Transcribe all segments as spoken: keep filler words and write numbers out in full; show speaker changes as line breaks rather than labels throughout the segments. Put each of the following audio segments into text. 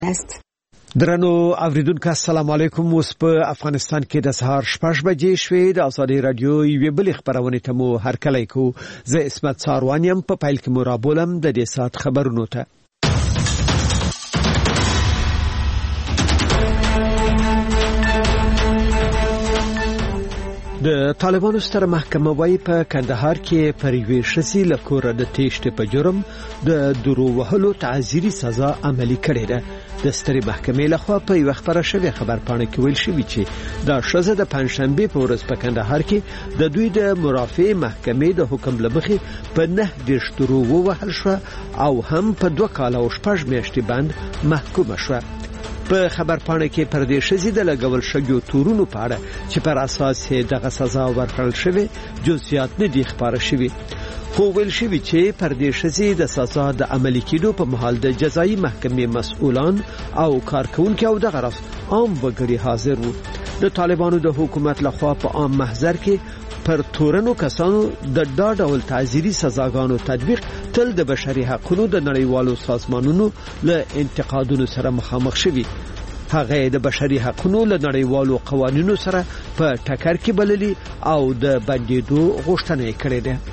است.
درنو اوریدونکو السلام علیکم. اوس په افغانستان کې د سهار شپږ بجې شوې. د ازادي رادیو یوې بلې خبرونه ته مو هرکلی کو. زه اسمت ساروانیم په پایل کې مرابولم د دې سات خبرونو ته. د طالبانو ستره محکمه وايي په کندهار کې پر یوې ښځې له کوره د تېښتې په جرم د درو وهلو تعزیري سزا عملي کړې ده. د سترې محکمې لخوا په یو خبره شوی خبرپاڼه کې ویل شوی چې دا ښځه د پنځشنبه په ورځ په کندهار کې د دوی د مرافع محکمې د حکم لمخې په نه دیرش درو ووهل شو او هم په دوه کال او شپږ میاشتې باندې محکومه شوه. په خبرپاڼه کې پر دې شذې د لګول شویو تورونو په اړه چې پر اساس دغه سزا ورکړل شوی جزئیات نه دي خبره شوی. خو ویل شوی چې پر دې شذې د سزا د عملي کېدو په محل د جزایي محکمې مسؤلان او کارکونکو او د غرف عام وګړي حاضر وو. د طالبانو د حکومت لخوا په عام محضر کې پر تورنو کسانو د دا ډول تعزیري سزاګانو تطبیق تل د بشري حقوقو د نړیوالو سازمانونو له انتقادونو سره مخامخ شوی. هغه د بشري حقوقو له نړیوالو قوانینو سره په ټکر کې بللي او د بندیدو غوښتنه کړې ده.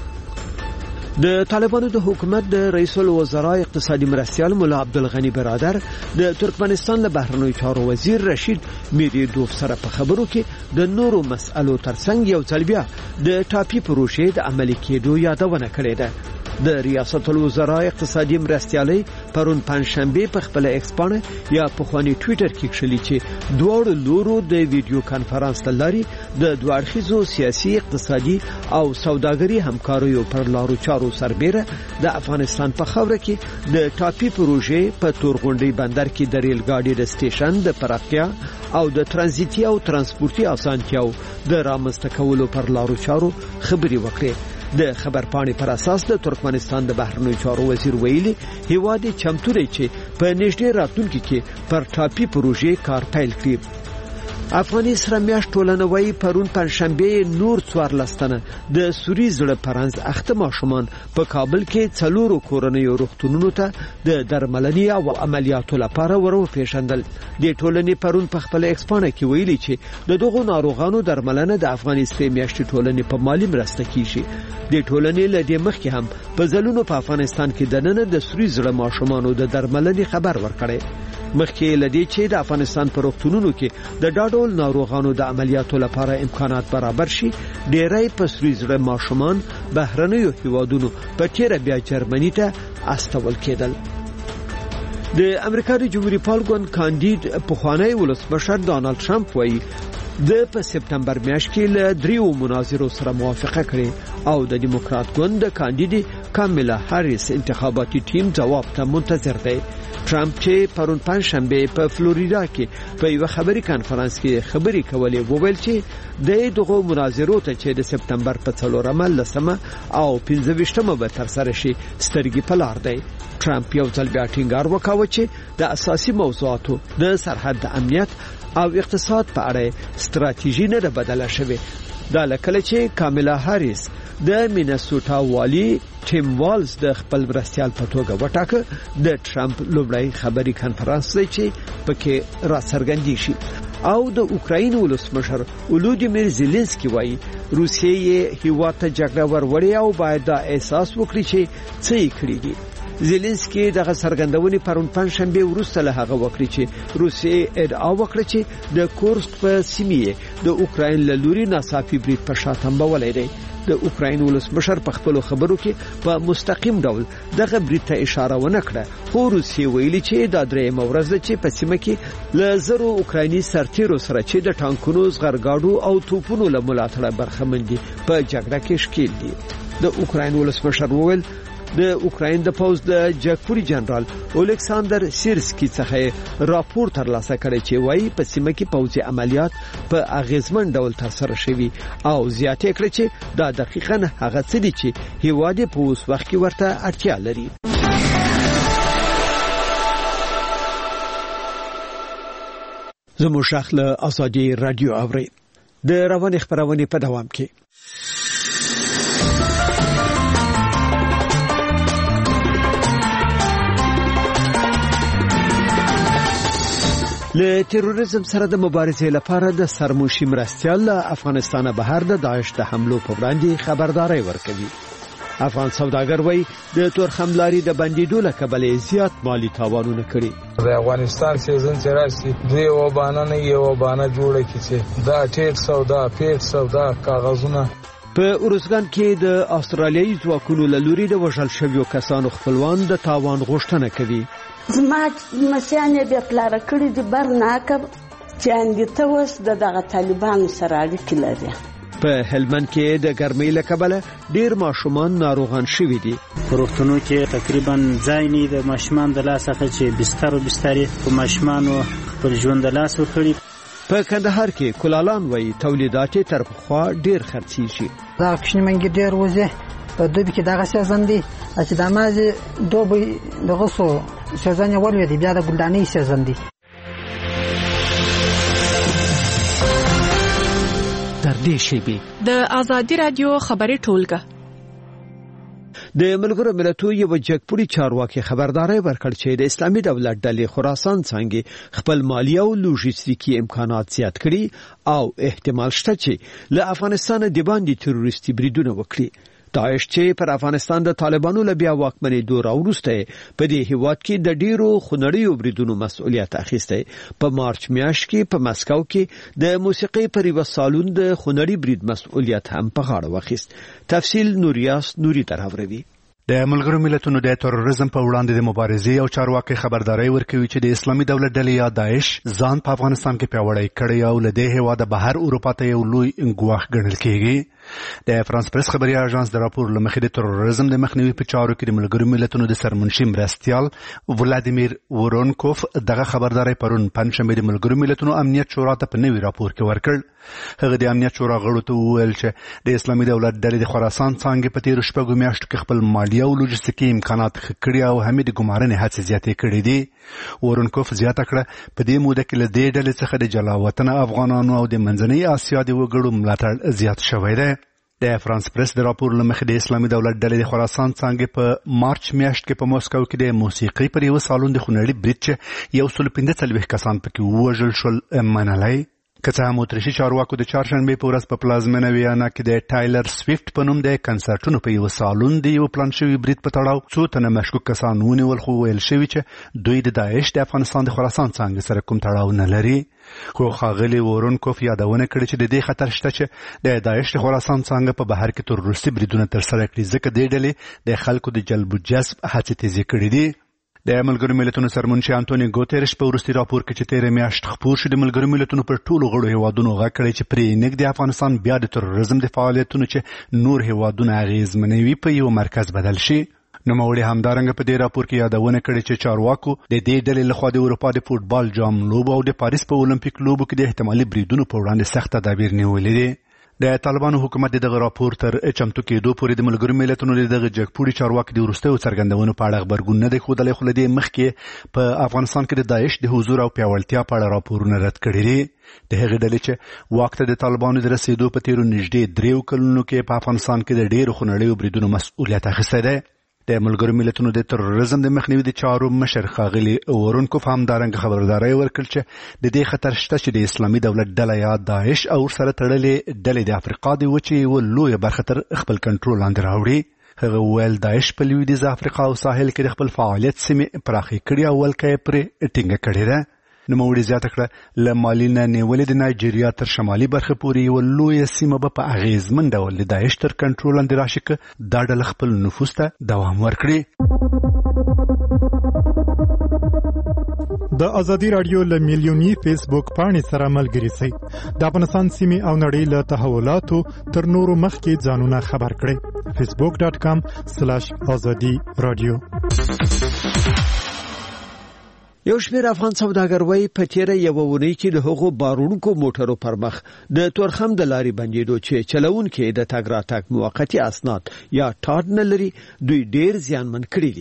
د طالبانو د حکومت د رئیس الوزرا اقتصادي مرستیال مولا عبدالغنی برادر د ترکمنستان له بهرنیو چارو وزیر رشید میریدوف سره په خبرو کې د نورو مسألو ترڅنګ یو ځل بیا د ټاپي پروژې د عملي کېدو یادونه کړې ده. د ریاست الوزرا اقتصادي مرستیالۍ پرون پنځشنبه په خپل ایکس باندې یا په خواني ټوئیټر کې کړلي چې دوه لورو د ویډیو کانفرنس لاري د دوارخیزو سیاسي اقتصادي او سوداګري همکاریو پر لارو چارو سربېره د افغانستان په خاوره کې د ټاپي پروژې په تورغونډي بندر کې د ریل ګاډي د سټیشن د پراختیا او د ترانزیتي او ترانسپورتي اسانتیاو د رامنځته کولو پر لارو چارو خبري وکړي. د خبرپاڼې پر اساس د ترکمنستان د بهرنیو چارو وزیر ویلي هیواد چمتو دی چې په نږدې راتلونکي کې پر ټاپي پروژې کار پیل کړي. افغاني سره میاشت ټولنوي پرون پنځشنبه نور څوار لستنه د سوري زړه پرنځ اخته ماشومان په کابل کې څلورو کورنیو روغتونونو ته د درملنې او عملیاتو لپاره ورو پیښندل. د ټولنې پرون په خپل ایکسپانه کې ویلي چې د دغو ناروغانو درملنه د افغانستان میاشتې ټولنې په مالی مرسته کیږي. د ټولنې له دې مخکې هم په ځلونو په افغانستان کې د نن د سوري زړه ماشومانو د درملنې خبر ورکړي. مخکې لدی چې د افغانستان په روغتونونو کې د ډاډول ناروغانو د عملیاتو لپاره امکانات برابر شي، ډېری په سوري زړه ماشومان بهرنیو هیوادونو په تیر بیا جرمني ته استول کېدل. د امریکا د جمهوریت پالګون کاندید پخوانی ولسمشر ډانلډ ټرمپ وایي د په سپتمبر میاشت کې له دریو مناظرو سره موافقه کړې او د دیموکرات ګوند د کاندید کاملا هاریس انتخاباتي ټیم جواب ته منتظر دی. ټرمپ چې پرون پنځشنبه په فلوریدا کې په یو خبري کانفرنس کې خبري کولې وویل چې د دغه مناظرو ته چې د سپتمبر په څلورمه لسمه او پنځه ویشتمه به تر سره شي سترګې په لار دی. ټرمپ یو ځل بیا ټینګار وکاوه چې د اساسي موضوعاتو د سرحد د امنیت او اقتصاد په اړه ستراتیژي نه ده بدله شوې. دا لکه چې کاملا هاریس د مینسوټا والی ټیم والز د خپل مرستیال په توګه وټاکه. د ټرمپ لومړی خبري کانفرنس دی چې پکې را څرګندې شي. او د اوکراین ولسمشر ولودیمیر زيلنسکي وایي روسیې هیواد ته جګړه وروړي او باید دا احساس وکړي چې څه یې کړی دي. زيلنسکي دغه څرګندونې پرون پنځشنبه وروسته له هغه وکړي چې روسیې ادعا وکړه چې د کورسک په سیمه د اوکراین له لوري ناڅاپي برید په شاتم بولای دی. د اوکراین ولسمشر په خپل خبرو کې په مستقیم ډول دغه برید ته اشاره ونه کړه. خو روسیې ویلي چې دا درې مورز چې په سیمه کې له زرو اوکرایني سرتیرو سره چې د ټانکونو زغرګاډو او توپونو له ملاتړه برخمن دي په جګړه کې شکیل دي. د اوکراین ولسمشر وویل د اوکراین د پوز د جګپوري جنرال الیکساندر سیرسکی څخه راپور ترلاسه کړی چې وایي په سیمه کې پوځي عملیات په اغیزمن ډول ترسره شوي او زیاته کړی چې دا دقیقاً هغه څه دي چې هیواد په اوس وخت کې ورته اړتیا لري. زموږ شاخله ازادي رادیو اوري د روان خبرونه په دوام کې. له تروریزم سره د مبارزې لپاره د سرمنشي مرستیال له افغانستان بهر د داعش د حملو په وړاندې خبرداري ورکوي. افغان سوداګر وایي د تورخم لارې د بندیدو له کبله زیات مالی تاوانونه کړي.
د افغانستان سیزن چې راشي دوی وبانه نه یو وبانه جوړه کړي دا ټیټ سودا پیټ سودا کاغذونه.
په اروزګان کې د استرالیایي ځواکونو له لوري د وژل شویو کسانو خپلوان د تاوان غوښتنه کوي.
زما مسیانې بیا پلاره کړي دي برناکه چې اندېته اوس د دغه طالبانو سره اړیکې لري.
په هلمند کې د ګرمۍ له کبله ډیر ماشومان ناروغان شوي دي.
په روغتونونو کې تقریبا ځای نه د ماشومان د لاسه چې بستر او بسترې په ماشومانو خپل ژوند د لاس ورکړي.
په کندهار کې کلالان وایي تولیدات تر پخوا ډیر خرڅیږي.
دا کښنی منګي ډیر وځي په دوبي کې دغه سیزن دی چې د مازه دوبي دغه سو سیزن ولې دی بیا د ګلدانۍ سیزن دی.
در دې شی
د آزادی رادیو خبري ټولګه
د ملګرو ملتونو یو جګپوړي چارواکي خبرداري ورکړ چې د اسلامي دولت ډلې خراسان څنګه خپل مالی او لوجستیکي امکانات زیات کړي او احتمال شته چې له افغانستان د باندې تروریستي بریدونه وکړي. داعش چې پر افغانستان د طالبانو له بیا واکمنۍ دور وروسته په دې هیواد کې د ډیرو خونړیو بریدونو مسؤلیت اخیسته. په مارچ میاشت کې په مسکو کې د موسیقي پر یو سالون د خونړی برید مسؤلیت هم په غاړه واخیست. تفصیل نوریاس نوري تراوروي.
د ملګرو ملتونو د تروریزم په وړاندې د مبارزې او چارواکي خبرداري ورکوي چې د اسلامي دولت ډلې یا داعش ځان په افغانستان کې پیاوړی کړی او له دې هیواده بهر اروپا ته یو لوی ګواښ ګڼل کېږي. د فرانس پریس خبري اژانس د راپور لمخې د تروریزم د مخنیوي په چارو کې د ملګرو ملتونو د سرمنشي مرستیال ولادیمیر وورونکوف دغه خبرداري پرون پنځشنبه د ملګرو ملتونو امنیت شورا ته په نوي راپور کې ورکړ. هغه د امنیت شورا غړو ته وویل چې د اسلامي دولت ډلې د خراسان څنګه په تیر شپږو میاشتو کې خپل مالی او لوجستیکي امکانات ښه کړي او هم د ګمارنې هڅې زیاتې کړې دي. وورونکوف زیاته کړه په دې موده کې له دې ډلې څخه د جلا وطن افغانانو او د منځنۍ اسیا د وګړو ملاتړ زیات شوی دی. د فرانس پریس د راپور لمخې د اسلامي دولت ډلې د خراسان څنګه په مارچ میاشت کې په موسکو کې د موسیقي پر یو سالون د خونړي برید چې یو سل پنځه څلوېښت کسان پکې ووژل شول منلی. که څه هم اتریشي چارواکو د چهارشنبې په ورځ په پلازمینه ویانا کې د ټایلر سویفټ په نوم د کنسرټونو په یو سالون د یو پلان شوي برید په تړاو څو تنه مشکوک کسان ونیول، خو ویل شوي چې دوی د داعش د افغانستان د خراسان څنګه سره کوم تړاو نه لري. خو ښاغلي وورونکوف یادونه کړې چې د دې خطر شته چې د داعش د خراسان څنګه په بهر کې تروریستي بریدونه ترسره کړي، ځکه دې ډلې د خلکو د جلب و جذب هڅې تیزې کړې دي. د ملګرو ملتونو سرمنشي انټونی ګوتریش په وروستي راپور کې چې تیرې میاشت خپور شو د ملګرو ملتونو پر ټولو غړو هیوادونو غږ کړی چې پرې نږدې افغانستان بیا د تروریزم د فعالیتونو چې نور هیوادونه اغیزمنوي په یو مرکز بدل شي. نوموړي همدارنګه په دې راپور کې یادونه کړې چې چارواکو د دې ډلې لخوا د اروپا د فوټبال جام لوبو او د پاریس په اولمپیک لوبو کې د احتمالي بریدونو په وړاندې سخت تدابیر نیولې دي. د طالبانو حکومت دغه راپور تر چمتو کېدو پورې د ملګرو ملتونو دغه جګپوړي چارواکي د وروستیو څرګندونو په اړه خبرګون نه دی ښودلی، خو له دې مخکې په افغانستان کې د داعش د حضور او پیاوړتیا په اړه راپورونه رد کړي دي. د هغې ډلې چې واک ته د طالبانو د رسېدو په تیرو نږدې دریو کلونو کې په افغانستان کې د ډېرو خونړیو بریدونو مسؤلیت اخیستی دی. د ملګرو ملتونو د تروریزم د مخنیوي د چارو مشر ښاغلي وورونکوف همدارنګه خبرداری ورکړ چې د دې خطر شته چې د اسلامي دولت ډله یا داعش او ورسره تړلې ډلې د افریقا د وچې یوه لویه برخه تر خپل کنټرول لاندې راوړي. هغه وویل داعش په لویدیځه افریقا او ساحل کې د خپل فعالیت سیمې پراخې کړي او ولکه یې پرې ټینګه کړې ده. نوموړي زیاته کړه له مالي نه نیولې د نایجیریا تر شمالي برخه پورې یوه لویه سیمه به په اغیزمن ډول د داعش تر کنټرول لاندې راشي که دا ډله خپل نفوذ ته دوام ورکړي.
د ازادي رادیو له میلیوني فیسبوک پاڼې سره ملګري سئ. د افغانستان سیمې او نړۍ له تحولاتو تر نورو مخکې ځانونه خبر کړئ. فیسبوک ډاٹ کام سلاش ازادي رادیو.
یو شمېر افغان سوداګر وایي په تیره یوه اونۍ کې د هغو بارونکو موټرو پر مخ د تورخم د لارې بندېدو چې چلونکي د تګ راتګ موقتي اسناد یا ټاډ نه لري دوی ډېر زیانمن کړي دي.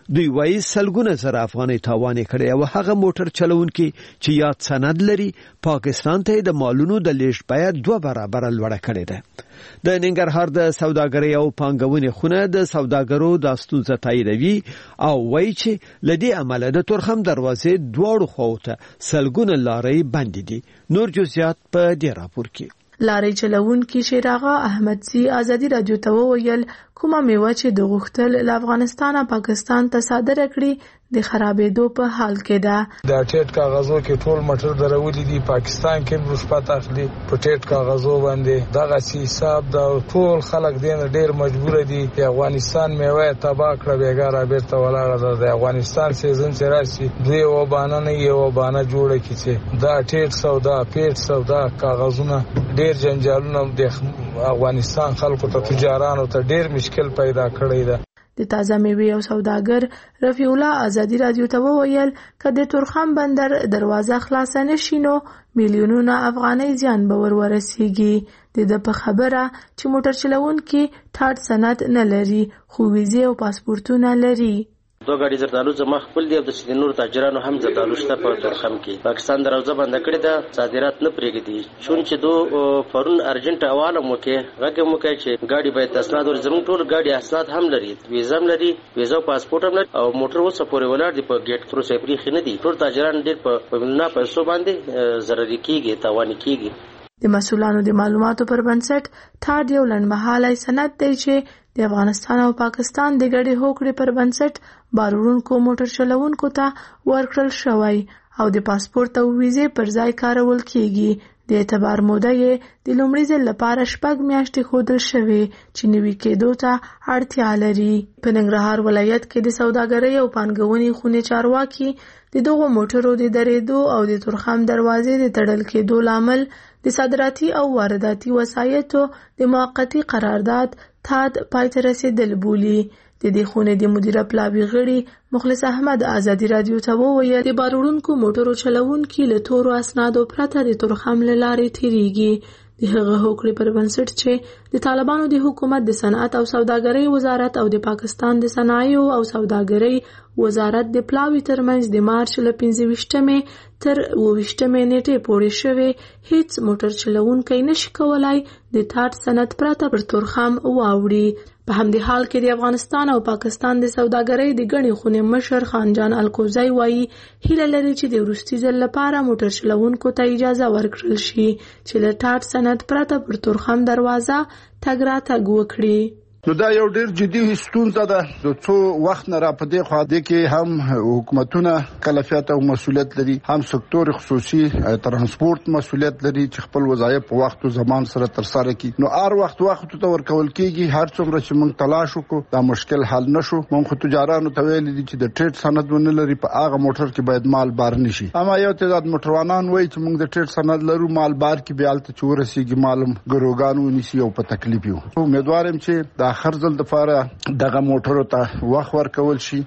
دوی وایي سلګونه زره افغانۍ تاوان کړي او هغه موټر چلونکي چې یاد سند لري پاکستان ته د مالونو د لیږد بیه دوه برابره لوړه کړې ده. د ننګرهار د سوداګرۍ او پانګونې خونه د سوداګرو د ستونزې تاییدوي او وایي چې لدی عمله د تورخم دروازې دواړو خواته سلګونه لارې بندې دي. نور جزئیات په دې راپور کې.
لارې چلوونکي شیراغا احمدزي ازادي رادیو ته وویل کومه میوه چې د غوښتل له افغانستان پاکستان ته صادره کړي د خرابېدو په حال کې ده.
د ټیټ کاغذو کې ټول موټر درولې دي پاکستان کې رشوت اخلي په ټیټ کاغذو باندې دغه حساب د ټول خلک دین ډیر مجبور دي چې افغانستان میوه تباہ کړه بیګاره بیرته ولاړه ده. د افغانستان سیزن چې راشي دوی وبانه نه یو وبانه جوړه کیږي دا ټیټ سودا پیټ سودا کاغذونه ډیر جنجالونه د افغانستان خلکو ته تجارانو ته ډیر مشکل پیدا کړی ده.
د تازه میوې او سوداګر رفیع الله ازادي رادیو ته وویل که د تورخم بندر دروازه خلاصه نشي نو میلیونونه افغانۍ زیان به ور ورسیږي. د د په خبره چې موټر چلوونکي ټاټ سند نه لري خو ویزې او پاسپورتونه لري.
دو غاډي زردالو زما خپل دی او د سید نور تاجرانو هم زردالو شته په تورخم کې. پاکستان دروازه بند کړې ده صادرات نه پرېږدي چون چې دو فرون ارجنټ حواله مو کې هغه مو کې چې غاډي باید اسناد ور زموږ ټول غاډي اسناد هم لري ویزا هم لري ویزا او پاسپورت هم لري او موټر وسه پورې ولر دی په گیټ پرو سپری خنه دي ټول تاجران ډېر په نه پیسو باندې ضرر کیږي تاوان کیږي.
د مسؤلانو د معلوماتو پر بنسټ ټاډ یو لنډمهالی سند دی چې د افغانستان او پاکستان د ګډې هوکړې پر بنسټ بارونکو موټر چلوونکو ته ورکړل شوی او د پاسپورت او ویزې پر ځای کارول کیږي. د اعتبار موده یې د لومړي ځل لپاره شپږ میاشتې ښودل شوې چې نوي کېدو ته اړتیا لري. په ننګرهار ولایت کې د سوداګرۍ او پانګونې خونې چارواکي د دغو موټرو د درېدو او د تورخم دروازې د تړل کېدو لامل د صادراتي او وارداتي وسایطو د موقتي قرارداد تاد پای ته رسیدل بولي. د دې خونې د مدیره پلاوي غړي مخلص احمد ازادي رادیو ته وویل د بارونکو موټرو چلوونکي له تورو اسنادو پرته د تورخم له لارې تیریږي. د هغه هوکړې پر بنسټ چې د طالبانو د حکومت د صنعت او سوداګرۍ وزارت او د پاکستان د صنایعو او سوداګرۍ وزارت د پلاوي ترمنځ د مارچ له پنځه ویشتمې تر اوه ویشتمې نیټې پورې شوې هیڅ موټر چلوونکی نشي کولای د ټاټ سند پرته پر تورخم واوړي. په همدې حال کې د افغانستان او پاکستان د سوداګرۍ د ګڼې خونې مشر خانجان الکوزی وایي هیله لري چې د وروستي ځل لپاره موټر چلوونکو ته اجازه ورکړل شي چې له ټاټ سند پرته پر تورخم دروازه تګ راتګ وکړي.
نو دا یو ډیر جدي ستونزه ده. د څو وخت نه را پدې خو د کې هم حکومتونه کلفیت او مسولیت لري هم سکتور خصوصي ترانسپورت مسولیت لري چې خپل وظایف په وخت او زمان سره تر سره کړي. نو هر وخت وخت ته ورکول کیږي هر څومره چې موږ تلاش وکړو دا مشکل حل نشو. موږ خو تجارانو ته ویل دي چې د ټریډ سند ونه لري په هغه موټر کې باید مال بار نشي. اما یو تعداد موټروانان وایي چې موږ د ټریډ سند لرو مال بار کې بیالته چورسیږي مالم ګروګانو ونیسي او په تکلیف یو. امیدوارم چې دا خرڅ د لپاره دغه موټرو ته وخت ورکول شي.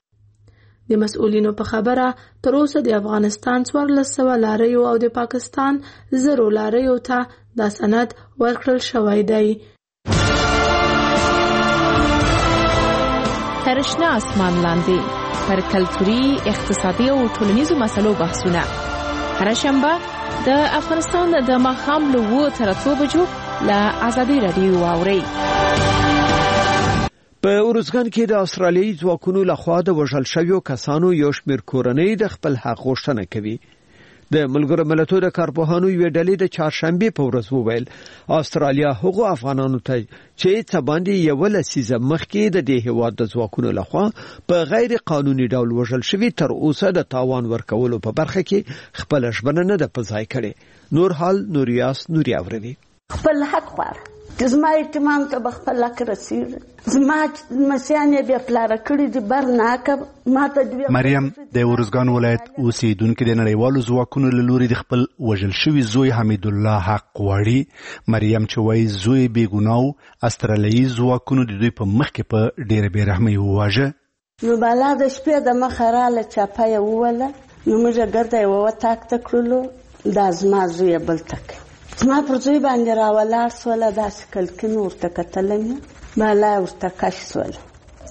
د مسؤلینو په خبره تر اوسه د افغانستان څوارلس سوه لاریو او د پاکستان زرو لاریو ته دا سند ورکړل شوی دی.
تر شنه اسمان لاندې پر کلتوري اقتصادي او ټولنیزو مسلو بحثونه هر شنبه د افغانستان د ماښام له اوه تر اتو بجو له ازادي رادیو واورئ.
په ارزګان کې د استرالیایي ځواکونو لخوا د وژل شویو کسانو یو شمېر کورنۍ د خپل حق غوښتنه کوي. د ملګرو ملتونو د کارپوهانو یوې ډلې د چهارشنبې په ورځ وویل استرالیا هغو افغانانو ته چې څه باندې یوه لسیزه مخکې د دې هېواد د ځواکونو لخوا په غیر قانوني ډول وژل شوي تر اوسه د تاوان ورکولو په برخه کې خپله ژمنه نه ده په ځای کړې. نور حال نوریاس نوري اوري.
خپل حق غواړه زما اهتمام ته بخپل لک رسیږي زما مسیانې بیا پلاره کړي دي بر ناکه ما ته دوی
مریم د ورزګان ولایت اوسیدونکو د نړیوالو ځواکونو له لوري د خپل وژل شوي زوی حمید الله حق غواړي. مریم چې وایي زوی بې ګناه استرالیایي ځواکونو د دوی په مخ کې په ډېره بې رحمۍ وواژه.
نو بالا د شپې د مخه راله چاپه یې ووله نو موږ ګرده یې ووه تاک ته کړلو دا زما زوی یې بل ته کوي. زما پر زوی باندې راولاړ سوله داسې کلکین ورته کتله مې بالا ورته کش سوله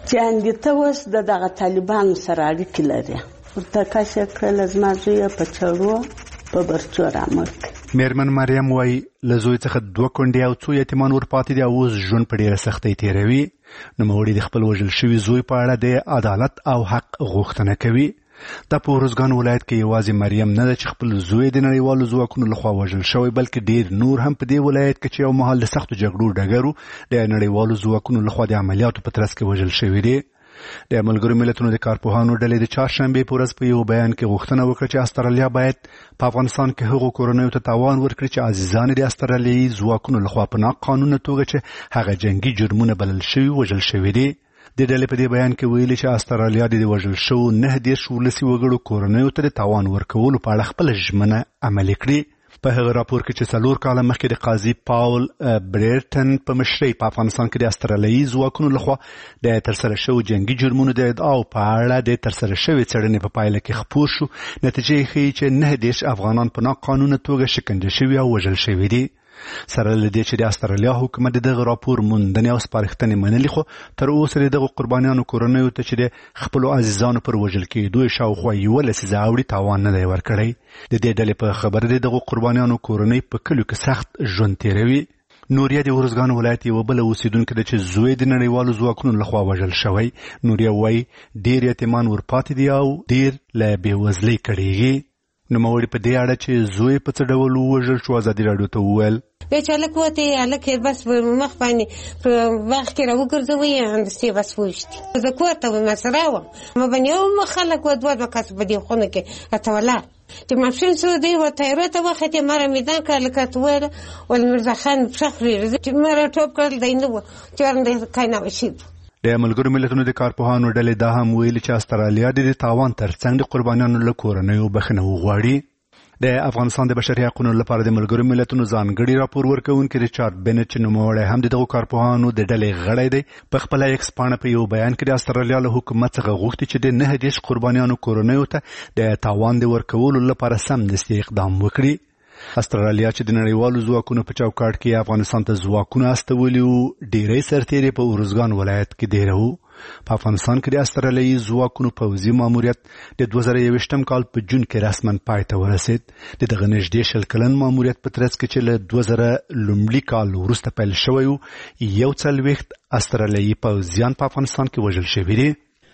چې اندیته اوس د دغه طالبانو سره اړیکې لري ورته کشف کړل زما زوی په چړو په برچو رامړ
میرمن مریم وایي له زوی څخه دوه کونډې او څو یتیمان ورپاتې دي او اوس ژوند په ډېره سختۍ تېروي. نوموړي د خپل وژل شوي زوی په اړه د عدالت او حق غوښتنه کوي. دا په ارزګان ولایت کې یوازې مریم نه ده چې خپل زوی د نړیوالو ځواکونو لخوا وژل شوی، بلکې ډېر نور هم په دې ولایت کې چې یو مهال د سختو جګړو ډګر د نړیوالو ځواکونو لخوا د عملیاتو په ترڅ کې وژل شوي دي. د ملګرو ملتونو د کارپوهانو ډلې د چهارشنبې په ورځ په یو بیان کې غوښتنه وکړه چې استرالیا باید په افغانستان کې هغو کورنیو ته تاوان ورکړي چې عزیزان د استرالیایي ځواکونو لخوا په ناقانونه توګه چې هغه جنگي جرمونه بلل شوي وژل شوي دي. د ډلې په دې بیان کې ویلي چې استرالیا د وژل شوو نهه دېرش ولسي وګړو کورنیو ته د تاوان ورکولو په اړه خپله ژمنه عملي کړي. په هغه راپور کې چې څلور کاله مخکې د قاضي پاول بریرټن په مشرۍ په افغانستان کې د استرالیایي ځواکونو لخوا د ترسره شوو جنګي جرمونو د ادعاو په اړه د ترسره شوې څېړنې په پایله کې خپور شو، نتیجه یې ښیي چې نهه دېرش افغانان په ناقانونه توګه شکنجه شوي او وژل شوي دي. سره له دې چې د استرالیا حکومت دغه راپور موندنې او سپارښتنې منلي، خو تر اوسه د دغو قربانیانو کورنیو ته چې د خپلو عزیزانو پر وژل کېدو یې شاوخوا یوه لسیزه اوړي تاوان نه دی ورکړی. د دې ډلې په خبره د دغو قربانیانو کورنۍ په کلیو کې سخت ژوند تېروي. نوریا د ارزګان ولایت یوه بله اوسېدونکې ده چې زوی د نړیوالو ځواکونو لخوا وژل شوی. نوریا وایي ډېر یتیمان ورپاتې دي او ډېر له بېوزلۍ کړېږي. نوموړي په دې اړه چې زوی په څه ډول ووژل شو ازادي راډیو ته وویل
بیا چې هلک وته هلک بس مخ باندې په باغ کې راوګرځوي همداسې بس وویشتي. زه کور ته وم سره وم ما باندې یو خلک و دوه دوه کس په دې خونه کې راته ولاړ چې ماپښین څو دی ورته یې راته وختې ما را میدان کړه لکه ته ویله ول میرزا خان پښه خورېږي چې ما را ټوپ کړل دی نه وه چې ورنده کاینه وشي.
د ملګرو ملتونو د کارپوهانو ډلې دا هم ویلي چې استرالیا د تاوان ترڅنګ د قربانیانو له کورنیو بخښنه وغواړي. د افغانستان د بشري حقوقو لپاره د ملګرو ملتونو ځانګړي راپور ورکوونکی ریچارډ بنټ چې نوموړی هم د دغو کارپوهانو د ډلې غړی دی، په خپله ایکس پاڼه په یو بیان کې د استرالیا له حکومت څخه غوښتي چې د نهه دېرش قربانیانو کورنیو ته د تاوان د ورکولو لپاره سمدستي اقدام وکړي. استرالیا چې د نړیوالو ځواکونو په چوکاټ کې افغانستان ته ځواکونه استولي وو، ډېری سرتېرې په ارزګان ولایت کې دیره وو. په افغانستان کې د استرالیایي ځواکونو پوځي ماموریت د دوه زره یوویشتم کال په جون کې رسما پای ته ورسېد. د دغه نږدې شل کلن ماموریت په ترڅ کې چې له دوه زره لومړي کال وروسته پیل شوی و، یو څلوېښت استرالیایي پوځیان په افغانستان کې وژل شوي دي.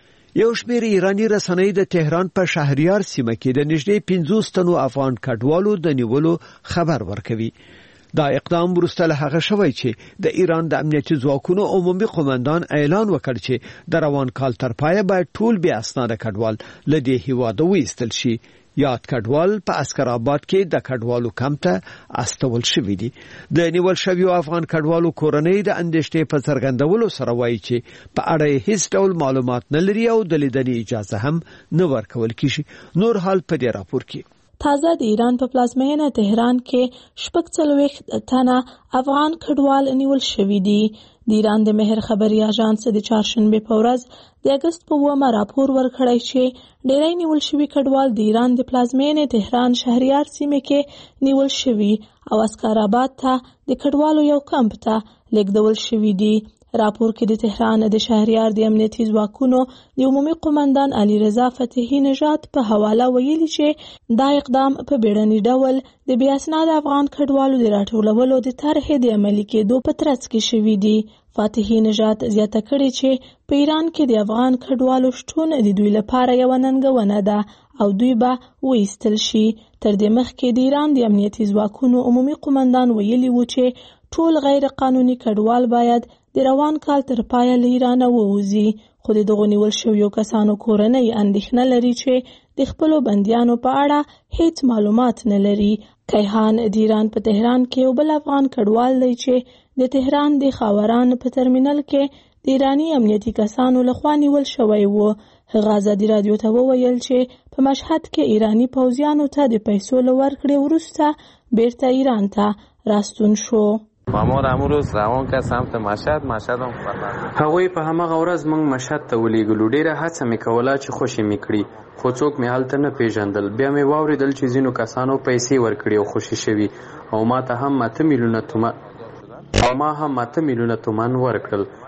یو شمېر ایراني رسنۍ د تهران په شهریار سیمه کې د نږدې پنځوس تنو افغان کډوالو د نیولو خبر ورکوي. دا اقدام وروسته له هغه شوی چې د ایران د امنیتي ځواکونو عمومي قومندان اعلان وکړ چې د روان کال تر پایه باید ټول بې اسناده کډوال له دې هیواده وایستل شي. یاد کډوال په اسکر آباد کې د کډوالو کمپ ته استول شوي دي. د نیول شویو افغان کډوالو کورنۍ د اندېښنې په څرګندولو سره وایي چې په اړه یې هیڅ ډول معلومات نه لري او د لیدنې اجازه هم نه ورکول کیږي. نور حال په دې راپور کې.
تازه د ایران په پلازمینه تهران کې شپږ څلوېښت تنه افغان کډوال نیول شوي دي. د ایران د مهر خبري اژانس د چهارشنبې په ورځ د اګست په اوومه راپور ورکړی چې ډېری نیول شوي کډوال د ایران د پلازمینې تهران شهریار سیمې کې نیول شوي او اسکر آباد ته د کډوالو یو کمپ ته لیږدول شوي دي. راپور کې د تهران د شهریار د امنیتي ځواکونو د عمومي قومندان علي رضا فتحي نژاد په حواله ویلي چې دا اقدام په بیړني ډول د بې اسناده افغان کډوالو د راټولولو د طرحې د عملي کېدو په ترڅ کې شوي دي. فتحي نژاد زیاته کړې چې په ایران کې د افغان کډوالو شتون د دوی لپاره یوه ننګونه ده او دوی به وایستل شي. تر دې مخکې د ایران د امنیتي ځواکونو عمومي قومندان ویلي و چې ټول غیر قانوني کډوال باید د روان کال تر پایه له ایرانه ووځي. خو د دغو نیول شویو کسانو کورنۍ اندېښنه لري چې د خپلو بندیانو په اړه هیڅ معلومات نه لري. کیهان د ایران په تهران کې یو بل افغان کډوال دی چې د تهران د خاوران په ترمینل کې د ایرانی امنیتي کسانو لخوا نیول شوی و. هغه ازادي راډیو ته وویل چې په مشهد کې ایرانی پوځیانو ته د پیسو له ورکړې وروسته بیرته ایران ته راستون شو.
مامور امروز روان که سمت مشهد مشهد هم خطر
هغوی په هماغه ورځ موږ مشهد ته ولېږلو. ډېره هڅه مې کوله چې خوشي مې کړي، خو څوک مې هلته نه پیژندل. بیا مې واورېدل چې ځینو کسانو پیسې ورکړي او خوشي شوي او ما ته هم اته میلیونه تومن او ما هم اته میلیونه تومن ورکړل.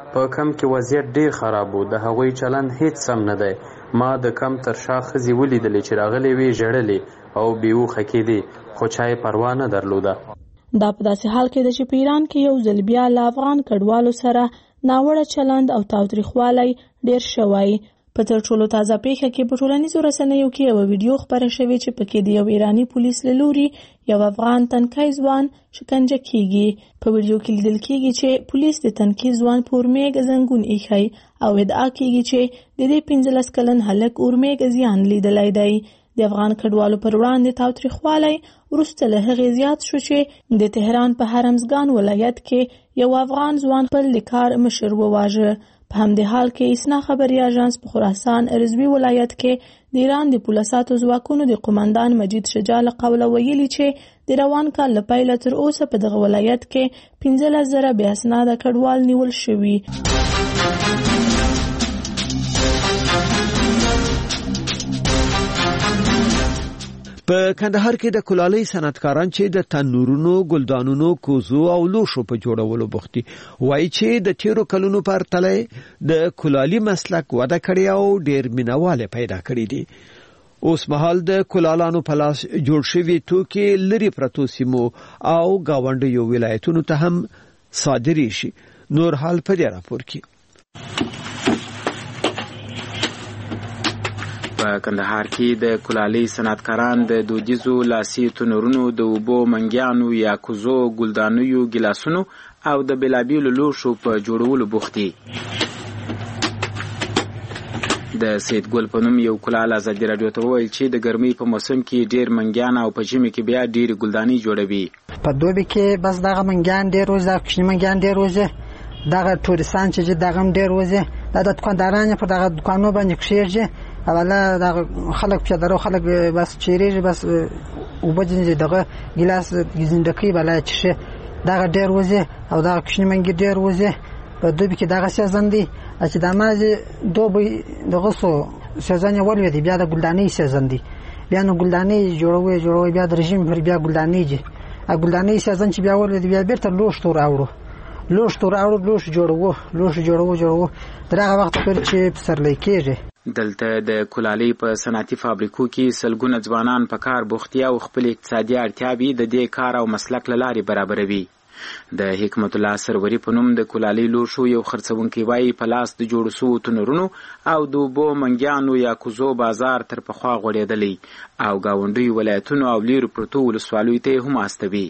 په کم کې وضعیت ډیر خراب و، د هغوی چلند هیڅ سم نه دی. ما د کم تر شا ښځې ولیدلې چې راغلې وې ژړلې او بېهوښه کېدې، خو چا یې پروا نه درلوده.
دا په داسې حال کې ده چې په ایران کې یو ځل بیا له افغان کډوالو سره ناوړه چلند او تاوتریخوالی ډیر شوی. په تر ټولو تازه پیښه کې په ټولنیزو رسنیو کې یو ویډیو خپره شوې چې پکې د یو ایرانی پولیس له لوري یو افغان تنکي ځوان شکنجه کیږي. په ویډیو کې لیدل کیږي چې پولیس د تنکي ځوان په اورمیږ زنګون ایښی او ادعا کیږي چې د دې پنځلس کلن هلک اورمیږ زیان لیدلی دی. د افغان کډوالو پر وړاندې تاوتریخوالی وروسته له هغې زیات شو چې د تهران په هرمزګان ولایت کې یو افغان ځوان خپل د کار مشر وواژه. په همدې حال کې اسنا خبري اژانس په خراسان رضوي ولایت کې د ایران د پولیساتو ځواکونو د قومندان مجید شجاع له قوله ویلي چې د روان کال له پیله تر اوسه په دغه ولایت کې پنځلس زره بې اسناده کډوال نیول شوي.
په کندهار کې د کلالۍ صنعتکاران چې د تنورونو، ګلدانونو، کوزو او لوښو په جوړولو بوخت دي وایي چې د تیرو کلونو په پرتله د کلالۍ مسلک وده کړې او ډېر مینهواله پیدا کړی دي. اوس مهال د کلالانو په لاس جوړ شوي توکي لري پرتو سیمو او گاونډیو ولایتونو ته هم صادریږي. نور حال په دې راپور کې.
په کندهار کې د کلالۍ صنعتکاران د دودیزو لاسي تنورونو، د اوبو منګیانو یا کوزو، ګلدانیو، ګیلاسونو او د بېلابېلو لوښو په جوړولو بوخت دي. د سید ګل په نوم یو کلال ازادي راډیو ته وویل چې د ګرمۍ په موسم کې ډېر منګیان او په ژمي کې بیا ډېرې ګلدانۍ جوړوي.
په دوبي کې بس دغه منګیان ډېر وځي، دغه کوچني منګیان ډېر وځي، دغه تورستان چې دغه هم ډېر وځي. دا د دکاندارانو په دغه دکانو باندې کښېږي اوله دغه خلک په درو خلک بس چیرې بس وبدنې دغه ګلاس زندګي بلای چې دغه ډېر وځي او دغه کوچني منګي ډېر وځي. په دوبي کې دغه سیزن دی چې د مازه دوبي دغه سو سیزن ولې دی، بیا د ګلدانۍ سیزن دی، بیا نو ګلدانۍ جوړوي جوړوي بیا د رژیم پر بیا ګلدانۍ دی. ا ګلدانۍ سیزن چې بیا ولې دی بیا بیرته لوښ تور اورو لوښ تور اورو لوښ جوړوو لوښ جوړوو جوړوو دغه وخت پر چې سرلې کېږي.
دلته د کلالۍ په صنعتي فابریکو کې سلګونه ځوانان په کار بوختي او خپل اقتصادي اړتیاوې د دې کار او مسلک له لارې برابروي. د حکمت الله سروري په نوم د کلالۍ لوښو یو خرڅونکی وایي په لاس د جوړ شوو تنورونو او د اوبو منګیانو یا کوزو بازار تر پخوا غوړېدلی او ګاونډیو ولایتونو او لیرو پرتو ولسوالیو ته هم استوي.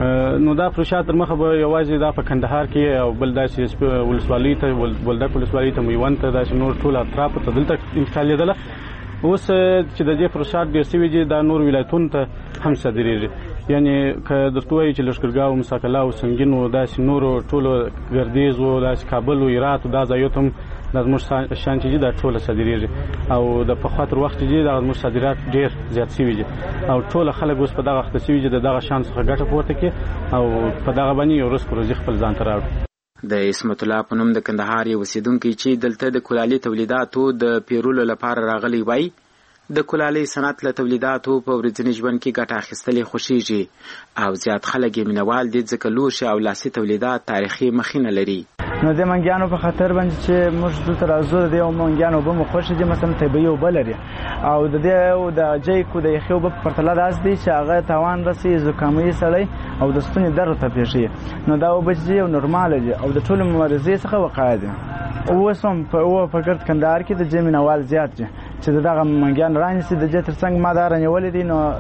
نو دا پروژه تر مخه به یوازې دا په کندهار کې او بل داسې ولسوالۍ ته ولدک ولسوالۍ ته میوند ته داسې نور ټول اطراف ته دلته انتقالېدله. اوس چې د دې پروژه ډېر سوي دي دا نور ولایتونو ته هم صادریږي. یعنی که درته وایي چې لښکرګاه او مساکله او سنګین او داسې نورو ټولو ګردیز او داسې کابل او هرات او دا ځایو ته هم دا زموږ شان چې دا ټوله صادریږي او د پخوا تر وخت چې دا زموږ صادرات ډېر زیات سوي دي او ټول خلک اوس په دغه وخت سوي دي د دغه شان څخه ګټه پورته کړي او په دغه باندې یو ورځ پروژې خپل ځان ته راوړي.
د اسمت الله په نوم د کندهار یو اوسېدونکی چې دلته د کلالۍ تولیداتو د پیرولو لپاره راغلی وایي د کلالۍ صنعت له تولیداتو په ورځني ژوند کې ګټه اخیستلې خوښیږي او زیات خلک یې مینوال دي ځکه لوښي او لاسي تولیدات تاریخي مخینه لري.
نو د منګیانو په خاطر باندې چې موږ دلته راځو د یو منګیانو اوبه مو خوښ دي مثلا طبیعي اوبه لري او د دې د جیکو د یخي اوبه په پرتله داسې دي چې هغه تاوان رسي زکامي سړی او د ستوني درد ته پیښي. نو دا اوبه چې یو نورمال دي او د ټولو مریضۍ څخه وقایه دي. اوس هم په او په ګرد کندهار کې د جمینوال زیات دي چې دغه منګیان رانیسي د دې ترڅنګ ما دا رانیولې دي. نو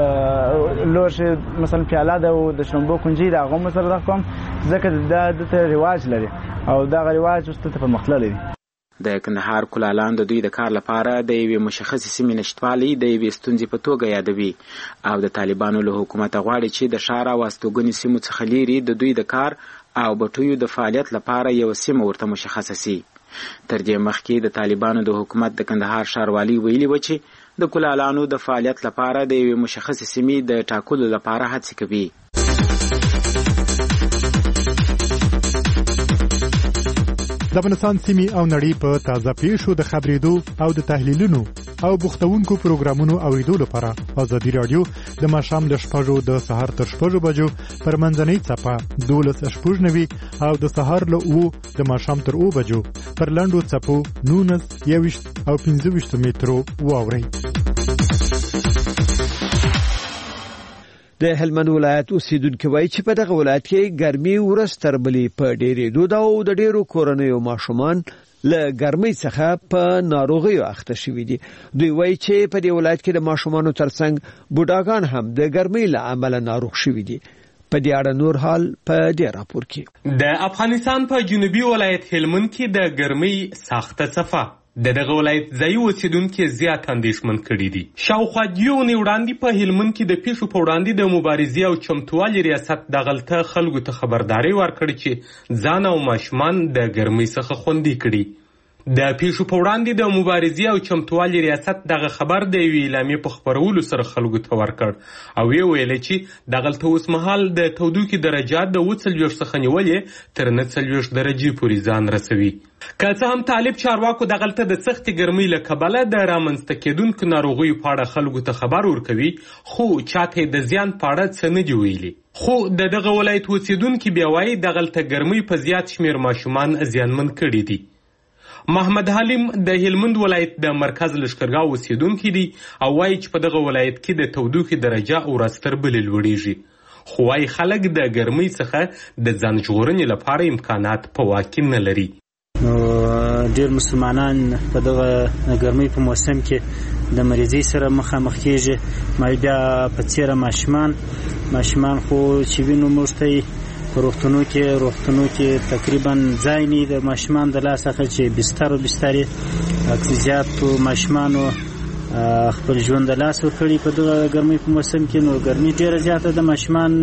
لوښي مثلا پیاله ده او د شړومبو کنجي د هغه سره رقم ځکه دا د رواج لري او دا رواج اوس ته په مخله لري.
د کندهار کلالان د دوی د کار لپاره د یوې مشخصې سیمې نشتوالي د یوې ستونزې په توګه یادوي او د طالبانو له حکومته غواړي چې د ښار او استوګنې سیمو څخه لیرې د دوی د کار او بټیو د فعالیت لپاره یو سیمه ورته مشخصه سي. تر دې مخکې د طالبانو د حکومت د کندهار ښاروالي ویلي و چې د کلالانو د فعالیت لپاره د یوې مشخصې سیمې د ټاکلو لپاره هڅې کوي.
د افغانستان سیمې او نړۍ په تازه پیښو د خبرېدو او د تحلیلونو او بوختونکو پروګرامونو اوریدو لپاره ازادي رادیو د ماښام له شپږو د سهار تر شپږو بجو پر منځنۍ څپه دولس شپږ نوي او د سهار له اوو د ماښام تر اوو بجو پر لنډو څپو نولس یوویشت او پنځه ویشت مترو واورئ.
د هلمند ولایت اوسیدونکو وایي چې په دغه ولایت کې ګرمي ورځ تر بلې په ډېرېدو ده او د ډېرو کورنیو ماشومان له ګرمۍ څخه په ناروغیو اخته شوي دي. دوی وایي چې په دې ولایت کې د ماشومانو ترڅنګ بوډاګان هم د ګرمۍ له امله ناروغ شوي دي. په دې اړه نور حال په دې راپور کې.
د افغانستان په جنوبي ولایت هلمند کې د ګرمۍ سخته څپه د دغه ولایت ځایي اوسیدونکي زیات اندېښمن کړي دي. شاوخوا دوې اونۍ وړاندې په هلمند کې د پیښو په وړاندې د مبارزې او چمتووالي ریاست دغلته خلکو ته خبرداری ورکړي چې ځان او ماشومان د ګرمۍ څخه خوندي کړي. د پیښو په وړاندې د مبارزې او چمتووالي ریاست دغه خبر د یوې اعلامیې په خپرولو سره خلکو ته ورکړ او ویې ویل چې دغلته اوس مهال د تودوخې درجات د اووه څلوېښت څخه نیولې تر نهه څلوېښت درجې پورې ځان رسوي. که څه هم طالب چارواکو دغلته د سختې ګرمۍ له کبله د رامنځته کېدونکو ناروغیو په اړه خلکو ته خبر ورکوي خو چاته د زیان په اړه څه نه دي ویلي. خو د دغه ولایت اوسیدونکي بیا وایي دغلته ګرمۍ په زیات شمېر ماشومان زیانمن کړي دي. محمد حلیم د هلمند ولایت د مرکز لښکرګاه اوسیدونکی دی او وایي چې په دغه ولایت کې د تودوخې درجه ورځ تر بلې لوړیږي خو وایي خلک د ګرمۍ څخه د ځان ژغورنې لپاره امکانات په واک کې نه لري.
نو ډېر مسلمانان په دغه ګرمۍ په موسم کې د مریضۍ سره مخامخ کېږي. ما بیا په څېره ماشومان ماشومان خو چې وینو موږ ته په روغتونو کې روغتونو کې تقریبا ځای نه د ماشومان د لاسه چې بستر او بسترې اکسیجاتو ماشومانو خپل ژوند د لاس ورکړي په دغه ګرمۍ په موسم کې. نو ګرمۍ ډېره زیاته د ماشومان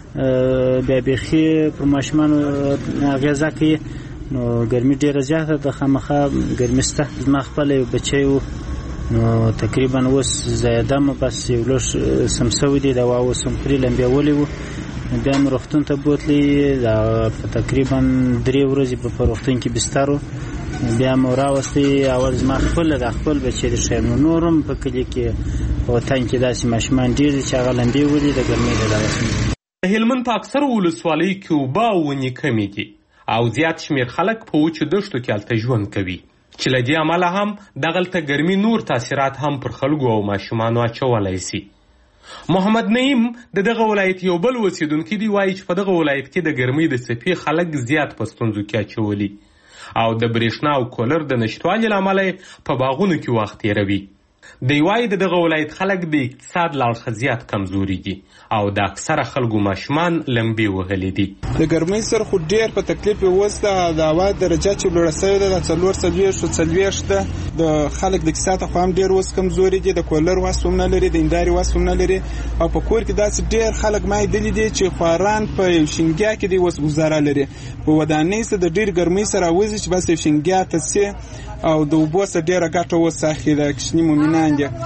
بیا بیخي پر ماشومانو اغېزه کوي. نو ګرمۍ ډېره زیاته د خامخا ګرمۍ سته. زما خپل یو بچی و نو تقریبا اوس زیاده مو بس یو لږ سم سوی دی دوا اوس هم خوري لمبېولی و بیا مې روغتون ته بوتلی په تقریبا درې ورځې په روغتون کې بستر و بیا مې راوستی. اول زما خپله د خپل بچی د ښیم نو نور هم په کلي کې په وطن کې داسې ماشومان ډېر دي چې هغه لمبېولي د ګرمۍ له لاسه.
د هلمند په اکثرو ولسوالیو کې اوبه او ونې کمې دي او زیات شمېر خلک په وچو دښتو کې هلته ژوند کوي چې له دې امله هم دغلته ګرمۍ نور تاثیرات هم پر خلکو او ماشومانو اچولی سي. محمد نعیم د دغه ولایت یو بل اوسیدونکی دی وایي چې په دغه ولایت کې د ګرمۍ د څپې خلک زیات په ستونزو کې اچولي او د برېښنا او کولر د نشتوالي له امله په باغونو کې وخت تېروي. دی وایي د دغه ولایت خلک د اقتصاد له اړخه زیات کمزوري دي او د اکثره خلکو ماشومان لمبې وهلي دي.
د ګرمۍ سره خو ډېر په تکلیف اوس د هوا درجه چې لوړه سوې ده د څلور څلوېښت څلوېښت ده. د خلک د اقتصاد خو هم ډېر اوس کمزوري دي. د کولر وس هم نه لري د هندارې وس هم نه لري او په کور کې داسې ډېر خلک ما لیدلي دي چې خواران په یو شینګیا کې دي اوس ګزاره لري. په ودانۍ سره د ډېر ګرمۍ سره راوځي چې بس یو شینګیا ته سي او د اوبو سره ډېره ګټه اوس اخلي د کوچني مومنان دي.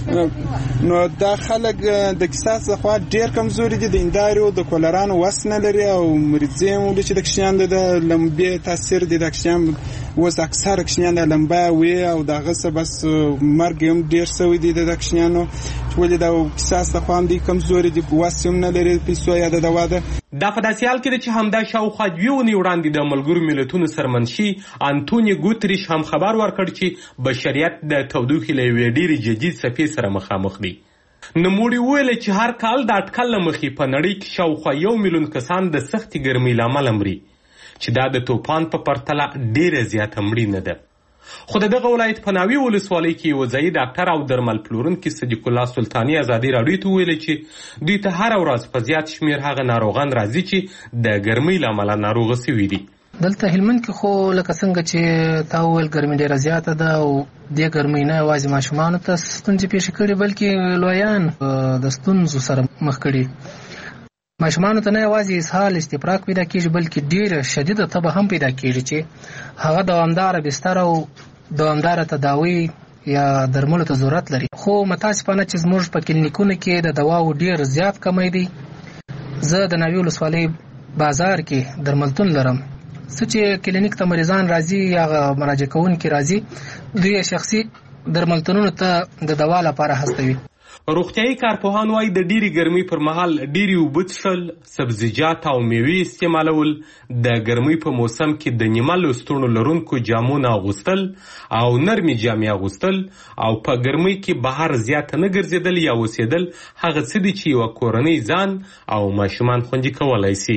نو دا خلک د اقتصاد څخه ډېر کمزوري دي. د هندارو د کولرانو وس نه لري او مریضۍ هم ولې چې د کوچنیانو د لمبې تاثیر دی. د کوچنیان اوس اکثره کوچنیان د لمبه وي او دغه څه بس مرګ هم ډېر سوی دی د کوچنیانو چې ولې د اقتصاد څخه هم دوی کمزوري دي وس هم نه لري پیسو یا د دوا ده.
دا په داسې حال کې ده چې همدا شاوخوا دوې اونۍ وړاندې د ملګرو ملتونو سرمنشي انټوني ګوتریش هم خبر ورکړ چې بشریت د تودوخې له یوې ډېرې جدي څپې سره مخامخ دی. نوموړي وویل چې هر کال د اټکل له مخې په نړۍ کې شاوخوا یو میلیون کسان د سختې ګرمۍ له امله مري چې دا د توپان په پرتله ډېره زیاته مړینه ده. خو د دغه ولایت په ناوې ولسوالۍ کې یو ځایي ډاکټر او درمل پلورونکي صدیق الله سلطاني ازادي راډیو ته ویلي چې دوی ته هره ورځ په زیات شمېر هغه ناروغان راځي چې د ګرمۍ له امله ناروغه سوي دي.
دلته هلمند کې خو لکه څنګه چې تا وویل ګرمۍ ډېره زیاته ده او دې ګرمۍ نه یوازې ماشومانو ته ستونزې پیښې کړي بلکې لویان د ستونزو سره مخ کړي. ماشومانو ته نه یوازې اسهال استفراق پیدا کېږي بلکې ډېره شدیده تبه هم پیدا کېږي چې هغه دوامداره بستر او دوامداره تداوی یا درملو ته ضرورت لري. خو متاسفانه چې زموږ په کلینیکونو کې د دواو ډېر زیات کمی دی. زه د ناوې ولسوالۍ بازار کې درملتون لرم. څه چې کلینیک ته مریضان راځي یا مراجعه کوونکي راځي دوی شخصي درملتونونو ته د دوا لپاره هڅوي.
روغتیايي کارپوهان وايي د ډېری ګرمۍ پر مهال ډېری اوبه څښل، سبزیجات او میوې استعمالول، د ګرمۍ په موسم کې د نیمه لستوڼو لرونکو جامو نه اغوستل او نرمې جامې اغوستل او په ګرمۍ کې بهر زیات نه ګرځېدل یا اوسېدل هغه څه دي چې یوه کورنۍ ځان او ماشومان خوندي کولی سي.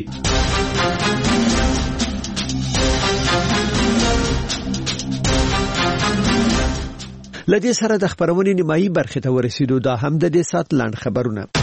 لدې سره د خبرونې نیمایي برخې ته ورسېدو. دا هم د دې سات لاند خبرونه.